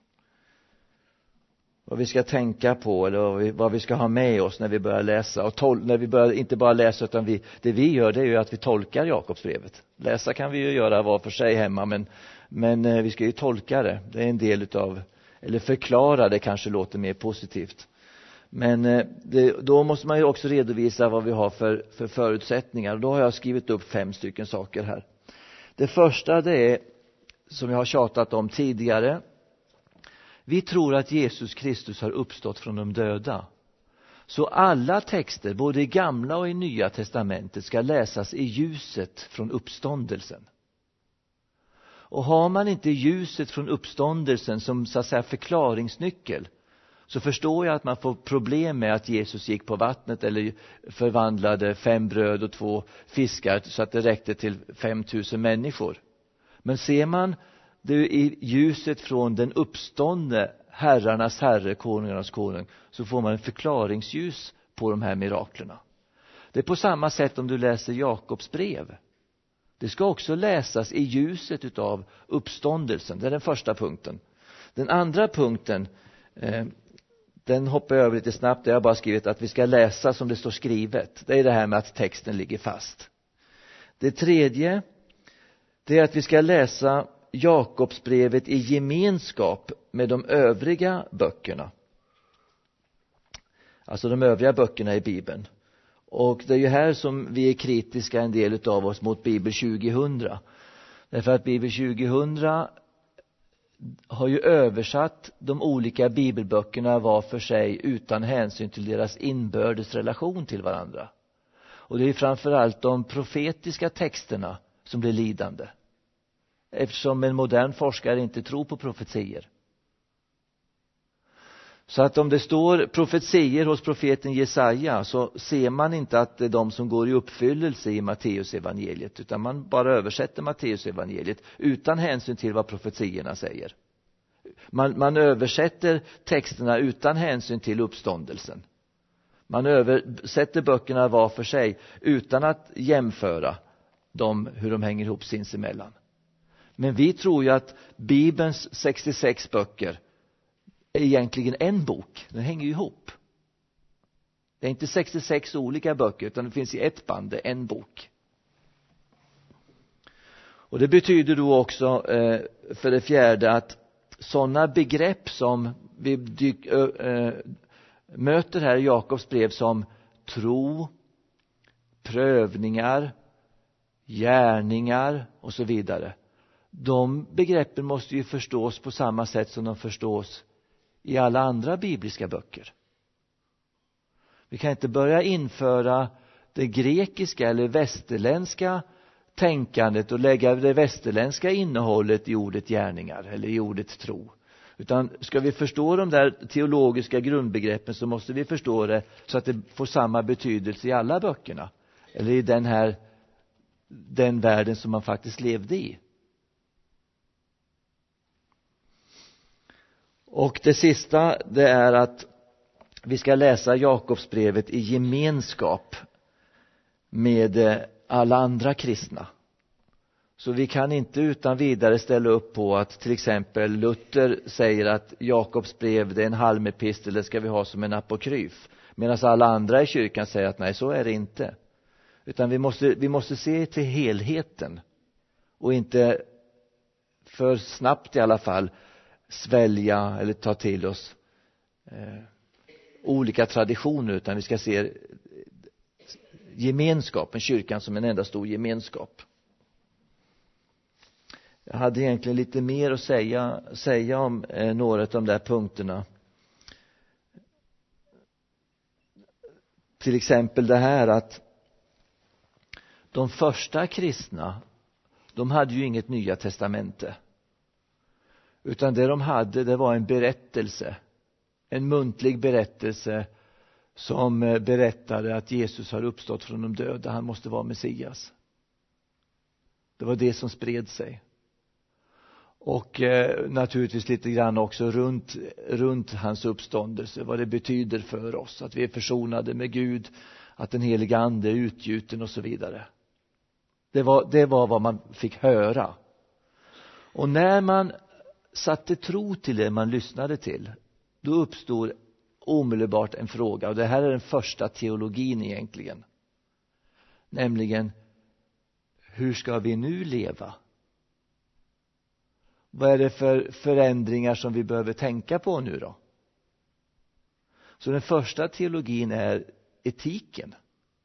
Vad vi ska tänka på eller vad vi, vad vi ska ha med oss när vi börjar läsa. Och tol- när vi börjar inte bara läsa utan vi, det vi gör det är ju att vi tolkar Jakobsbrevet. Läsa kan vi ju göra var för sig hemma, men, men vi ska ju tolka det. Det är en del utav, eller förklara det kanske låter mer positivt. Men det, då måste man ju också redovisa vad vi har för, för förutsättningar. Då har jag skrivit upp fem stycken saker här. Det första det är, som jag har tjatat om tidigare. Vi tror att Jesus Kristus har uppstått från de döda. Så alla texter, både i gamla och i nya testamentet, ska läsas i ljuset från uppståndelsen. Och har man inte ljuset från uppståndelsen som så att säga förklaringsnyckel, så förstår jag att man får problem med att Jesus gick på vattnet eller förvandlade fem bröd och två fiskar så att det räckte till fem tusen människor. Men ser man det i ljuset från den uppståndne herrarnas herre, konungarnas konung, så får man en förklaringsljus på de här miraklerna. Det är på samma sätt om du läser Jakobs brev. Det ska också läsas i ljuset utav uppståndelsen. Det är den första punkten. Den andra punkten, eh, den hoppar jag över lite snabbt. Jag har bara skrivit att vi ska läsa som det står skrivet. Det är det här med att texten ligger fast. Det tredje, det är att vi ska läsa Jakobsbrevet i gemenskap med de övriga böckerna. Alltså de övriga böckerna i Bibeln. Och det är ju här som vi är kritiska, en del av oss, mot Bibel tjugohundra. Därför att Bibel tjugohundra har ju översatt de olika bibelböckerna var för sig utan hänsyn till deras inbördes relation till varandra. Och det är framförallt de profetiska texterna som blir lidande. Eftersom en modern forskare inte tror på profetier. Så att om det står profetier hos profeten Jesaja så ser man inte att det är de som går i uppfyllelse i Matteus evangeliet, utan man bara översätter Matteus evangeliet utan hänsyn till vad profetierna säger. Man, man översätter texterna utan hänsyn till uppståndelsen. Man översätter böckerna var för sig utan att jämföra dem, hur de hänger ihop sinsemellan. Men vi tror ju att Bibelns sextiosex böcker är egentligen en bok. Den hänger ju ihop. Det är inte sextiosex olika böcker, utan det finns i ett band, det är en bok. Och det betyder då också eh, för det fjärde att sådana begrepp som vi dyk, eh, möter här i Jakobs brev som tro, prövningar, gärningar och så vidare. De begreppen måste ju förstås på samma sätt som de förstås i alla andra bibliska böcker. Vi kan inte börja införa det grekiska eller västerländska tänkandet och lägga det västerländska innehållet i ordet gärningar eller i ordet tro. Utan ska vi förstå de där teologiska grundbegreppen så måste vi förstå det så att det får samma betydelse i alla böckerna. Eller i den här den världen som man faktiskt levde i. Och det sista, det är att vi ska läsa Jakobsbrevet i gemenskap med alla andra kristna. Så vi kan inte utan vidare ställa upp på att till exempel Luther säger att Jakobs brev det är en halmepistel, det ska vi ha som en apokryf. Medan alla andra i kyrkan säger att nej, så är det inte. Utan vi måste, vi måste se till helheten och inte för snabbt i alla fall svälja eller ta till oss eh, olika traditioner, utan vi ska se gemenskapen, kyrkan som en enda stor gemenskap. Jag hade egentligen lite mer att säga, säga om eh, några av de där punkterna. Till exempel det här att de första kristna, de hade ju inget nya testamente. Utan det de hade, det var en berättelse. En muntlig berättelse som berättade att Jesus har uppstått från de döda. Han måste vara Messias. Det var det som spred sig. Och eh, naturligtvis lite grann också runt, runt hans uppståndelse. Vad det betyder för oss. Att vi är försonade med Gud. Att den heliga ande är utgjuten och så vidare. Det var, det var vad man fick höra. Och när man satte tro till det man lyssnade till, då uppstod omedelbart en fråga. Och det här är den första teologin egentligen. Nämligen, hur ska vi nu leva? Vad är det för förändringar som vi behöver tänka på nu då? Så den första teologin är etiken.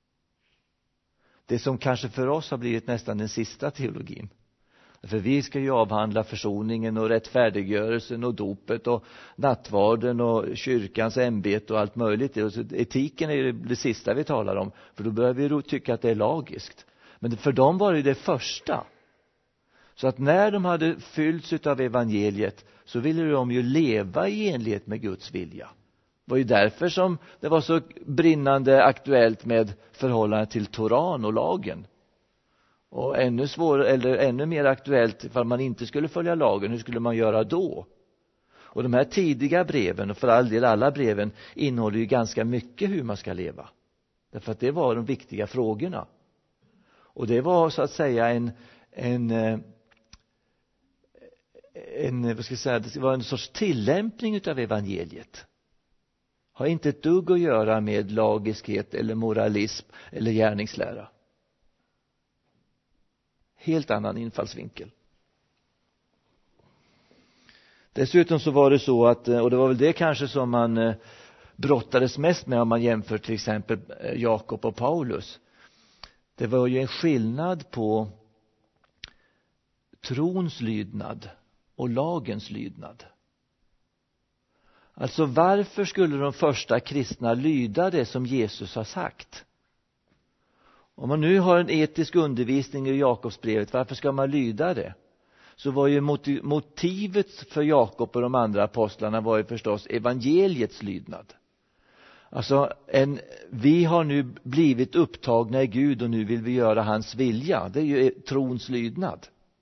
Det som kanske för oss har blivit nästan den sista teologin. För vi ska ju avhandla försoningen och rättfärdiggörelsen och dopet och nattvarden och kyrkans ämbete och allt möjligt. Etiken är ju det sista vi talar om, för då börjar vi tycka att det är logiskt. Men för dem var det det första. Så att när de hade fyllts av evangeliet så ville de ju leva i enlighet med Guds vilja. Det var ju därför som det var så brinnande aktuellt med förhållandet till Toran och lagen. Och ännu svårare, eller ännu mer aktuellt, ifall man inte skulle följa lagen, hur skulle man göra då? Och de här tidiga breven, och för all del alla breven, innehåller ju ganska mycket hur man ska leva. Därför att det var de viktiga frågorna. Och det var så att säga en en en vad ska jag säga, det var en sorts tillämpning utav evangeliet. Har inte ett dugg att göra med lagiskhet eller moralism eller gärningslära. Helt annan infallsvinkel. Dessutom så var det så att, och det var väl det kanske som man brottades mest med om man jämför till exempel Jakob och Paulus. Det var ju en skillnad på trons lydnad och lagens lydnad. Alltså varför skulle de första kristna lyda det som Jesus har sagt? Om man nu har en etisk undervisning i Jakobsbrevet, varför ska man lyda det? Så var ju motivet för Jakob och de andra apostlarna var ju förstås evangeliets lydnad. Alltså en, vi har nu blivit upptagna i Gud och nu vill vi göra hans vilja. Det är ju trons lydnad.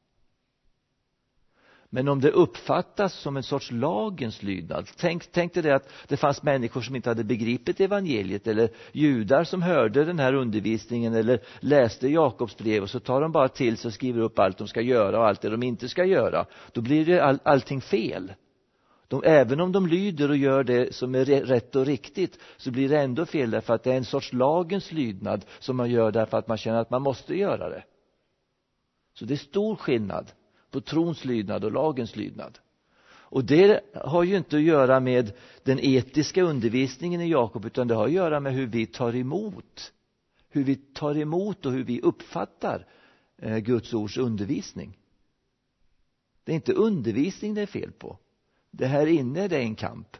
Men om det uppfattas som en sorts lagens lydnad. Tänk, tänk dig det att det fanns människor som inte hade begripit evangeliet. Eller judar som hörde den här undervisningen. Eller läste Jakobs brev. Och så tar de bara till sig och skriver upp allt de ska göra. Och allt det de inte ska göra. Då blir det all, allting fel. De, även om de lyder och gör det som är rätt och riktigt. Så blir det ändå fel. Därför att det är en sorts lagens lydnad. Som man gör därför att man känner att man måste göra det. Så det är stor skillnad på trons lydnad och lagens lydnad. Och det har ju inte att göra med den etiska undervisningen i Jakob, utan det har att göra med hur vi tar emot. Hur vi tar emot och hur vi uppfattar eh, Guds ords undervisning. Det är inte undervisning det är fel på. Det här inne är det en kamp.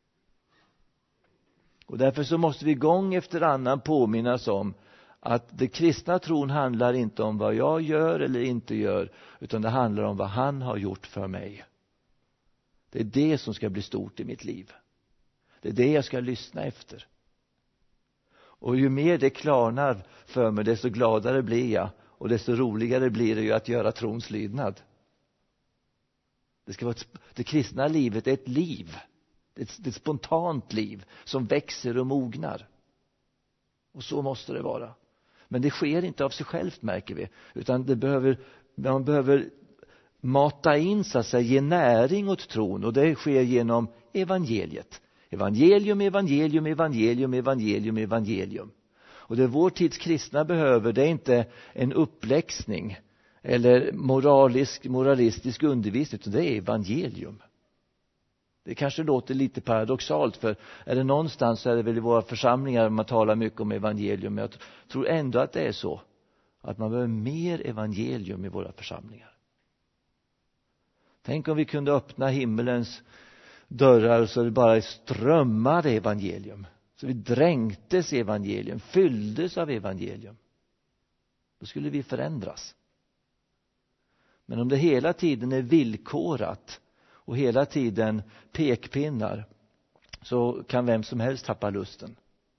Och därför så måste vi gång efter annan påminnas om att det kristna tron handlar inte om vad jag gör eller inte gör, utan det handlar om vad han har gjort för mig. Det är det som ska bli stort i mitt liv. Det är det jag ska lyssna efter. Och ju mer det klarnar för mig, desto gladare blir jag. Och desto roligare blir det ju att göra trons lydnad. Det ska vara ett, det kristna livet är ett liv. Det är ett, det är ett spontant liv som växer och mognar. Och så måste det vara. Men det sker inte av sig självt, märker vi. Utan det behöver, man behöver mata in, så att säga, ge näring åt tron. Och det sker genom evangeliet. Evangelium, evangelium, evangelium, evangelium, evangelium. Och det vår tids kristna behöver, det är inte en uppläxning eller moralisk, moralistisk undervisning, utan det är evangelium. Det kanske låter lite paradoxalt, för är det någonstans så är det väl i våra församlingar man talar mycket om evangelium. Men jag tror ändå att det är så att man behöver mer evangelium i våra församlingar. Tänk om vi kunde öppna himmelens dörrar så det bara strömmade evangelium. Så vi dränktes i evangelium, fylldes av evangelium. Då skulle vi förändras. Men om det hela tiden är villkorat och hela tiden pekpinnar, så kan vem som helst tappa lusten.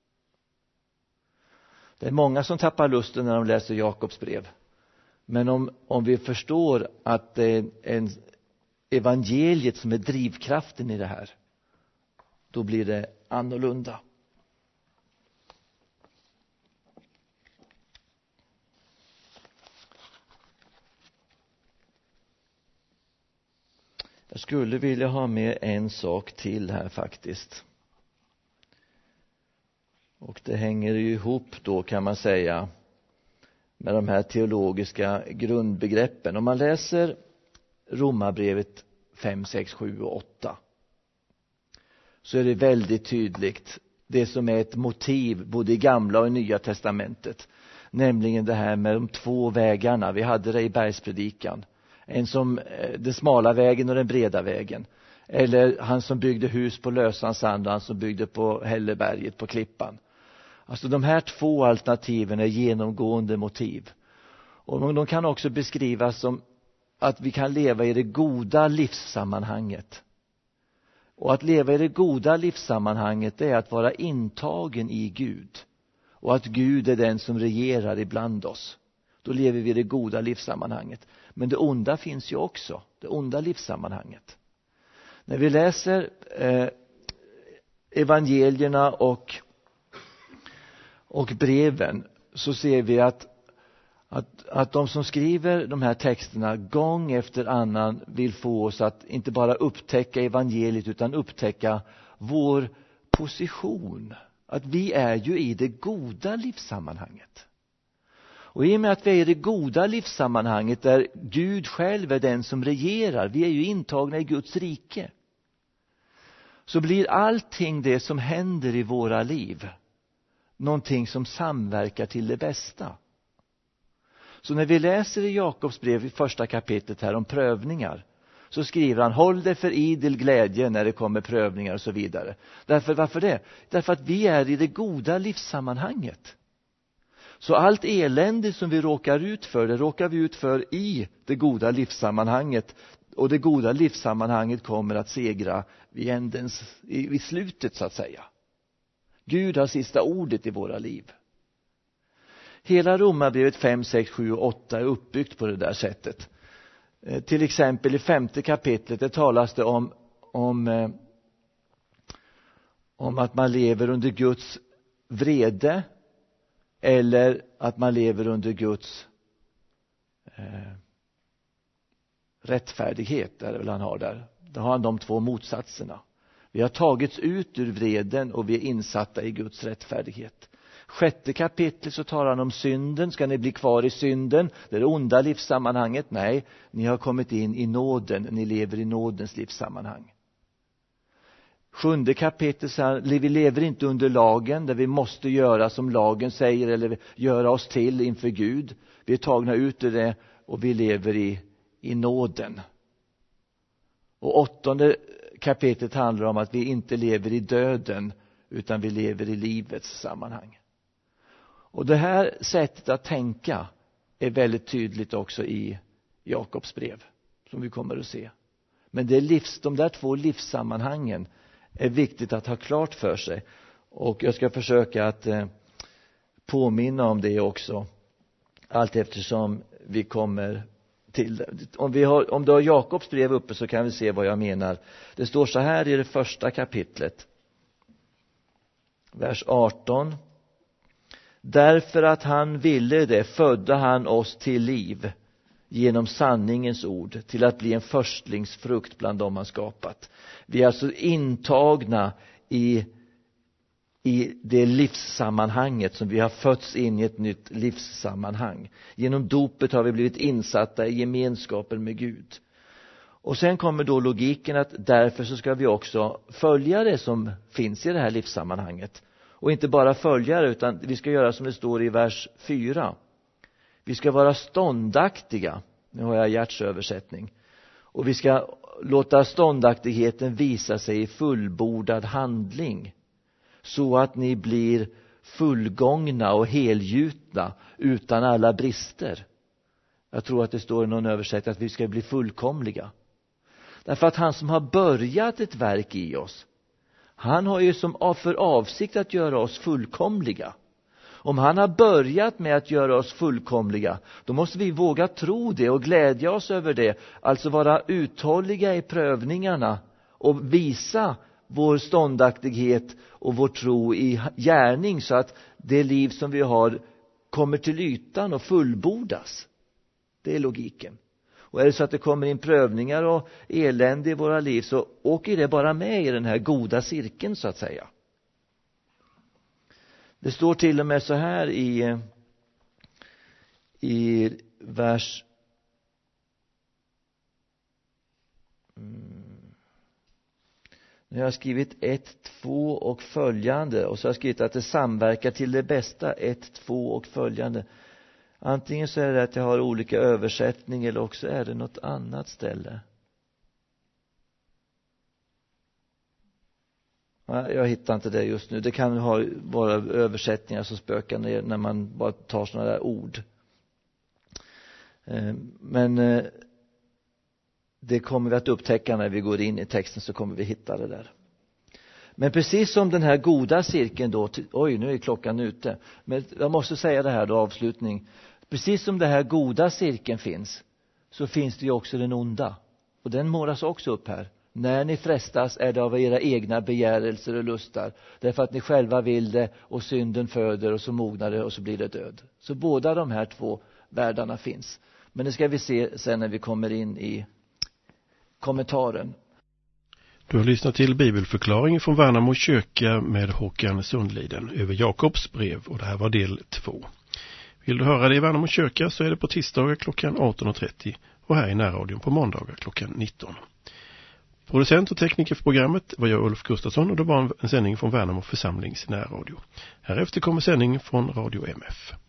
Det är många som tappar lusten när de läser Jakobs brev. Men om, om vi förstår att det är en evangeliet som är drivkraften i det här, då blir det annorlunda. Jag skulle vilja ha med en sak till här faktiskt. Och det hänger ju ihop då, kan man säga, med de här teologiska grundbegreppen. Om man läser Romarbrevet fem, sex, sju och åtta, så är det väldigt tydligt det som är ett motiv både i gamla och i nya testamentet. Nämligen det här med de två vägarna. Vi hade det i bergspredikan. En som den smala vägen och den breda vägen. Eller han som byggde hus på lösan sand och han som byggde på Hälleberget, på klippan. Alltså de här två alternativen är genomgående motiv. Och de kan också beskrivas som att vi kan leva i det goda livssammanhanget. Och att leva i det goda livssammanhanget är att vara intagen i Gud. Och att Gud är den som regerar ibland oss. Då lever vi i det goda livssammanhanget. Men det onda finns ju också. Det onda livssammanhanget. När vi läser eh, evangelierna och, och breven, så ser vi att, att, att de som skriver de här texterna gång efter annan vill få oss att inte bara upptäcka evangeliet, utan upptäcka vår position. Att vi är ju i det goda livssammanhanget. Och i och med att vi är i det goda livssammanhanget där Gud själv är den som regerar, vi är ju intagna i Guds rike, så blir allting det som händer i våra liv någonting som samverkar till det bästa. Så när vi läser i Jakobs brev i första kapitlet här om prövningar, så skriver han: håll det för idel glädje när det kommer prövningar och så vidare. Därför, varför det? Därför att vi är i det goda livssammanhanget. Så allt elände som vi råkar ut för, det råkar vi ut för i det goda livssammanhanget. Och det goda livssammanhanget kommer att segra vid ändens, i, vid slutet så att säga. Gud har sista ordet i våra liv. Hela Romarbrevet fem, sex, sju och åtta är uppbyggt på det där sättet. Eh, till exempel i femte kapitlet det talas det om, om, eh, om att man lever under Guds vrede eller att man lever under Guds eh, rättfärdighet. Är det väl han har där. Då har han de två motsatserna. Vi har tagits ut ur vreden och vi är insatta i Guds rättfärdighet. Sjätte kapitlet så talar han om synden. Ska ni bli kvar i synden? Det är det onda livssammanhanget. Nej, ni har kommit in i nåden. Ni lever i nådens livssammanhang. Sjunde kapitlet så här, vi lever inte under lagen där vi måste göra som lagen säger eller göra oss till inför Gud. Vi är tagna ut ur det och vi lever i, i nåden. Och åttonde kapitlet handlar om att vi inte lever i döden utan vi lever i livets sammanhang. Och det här sättet att tänka är väldigt tydligt också i Jakobs brev som vi kommer att se. Men det är livs, de där två livssammanhangen är viktigt att ha klart för sig. Och jag ska försöka att eh, påminna om det också allt eftersom vi kommer till det. Om, vi har, om du har Jakobs brev uppe så kan vi se vad jag menar. Det står så här i det första kapitlet. Vers arton. Därför att han ville det födde han oss till liv genom sanningens ord till att bli en förstlingsfrukt bland dem han skapat. Vi är alltså intagna i, i det livssammanhanget som vi har fötts in i ett nytt livssammanhang. Genom dopet har vi blivit insatta i gemenskapen med Gud. Och sen kommer då logiken att därför så ska vi också följa det som finns i det här livssammanhanget. Och inte bara följa det utan vi ska göra som det står i vers fyra. Vi ska vara ståndaktiga. Nu har jag Gerts översättning. Och vi ska låta ståndaktigheten visa sig i fullbordad handling. Så att ni blir fullgångna och helgjutna utan alla brister. Jag tror att det står i någon översättning att vi ska bli fullkomliga. Därför att han som har börjat ett verk i oss, han har ju som för avsikt att göra oss fullkomliga. Om han har börjat med att göra oss fullkomliga, då måste vi våga tro det och glädja oss över det. Alltså vara uthålliga i prövningarna och visa vår ståndaktighet och vår tro i gärning så att det liv som vi har kommer till ytan och fullbordas. Det är logiken. Och är det så att det kommer in prövningar och elände i våra liv så åker det bara med i den här goda cirkeln så att säga. Det står till och med så här i, i vers mm, nu har jag skrivit ett, två och följande och så har jag skrivit att det samverkar till det bästa ett, två och följande. Antingen så är det att jag har olika översättning eller också är det något annat ställe. Jag hittar inte det just nu. Det kan ha vara översättningar som spökar ner när man bara tar sådana där ord. Men det kommer vi att upptäcka när vi går in i texten, så kommer vi hitta det där. Men precis som den här goda cirkeln då, oj nu är klockan ute. Men jag måste säga det här då, avslutning. Precis som det här goda cirkeln finns, så finns det ju också den onda. Och den målas också upp här. När ni frestas är det av era egna begärelser och lustar. Därför att ni själva vill det och synden föder och så mognar det och så blir det död. Så båda de här två världarna finns. Men det ska vi se sen när vi kommer in i kommentaren. Du har lyssnat till bibelförklaring från Värnamo kyrka med Håkan Sundliden över Jakobs brev, och det här var del två. Vill du höra det i Värnamo kyrka så är det på tisdagar klockan arton och trettio och här i närradion på måndagar klockan nitton. Producent och tekniker för programmet var jag, Ulf Gustafsson, och det var en sändning från Värnamo församlings närradio. Härefter kommer sändning från Radio M F.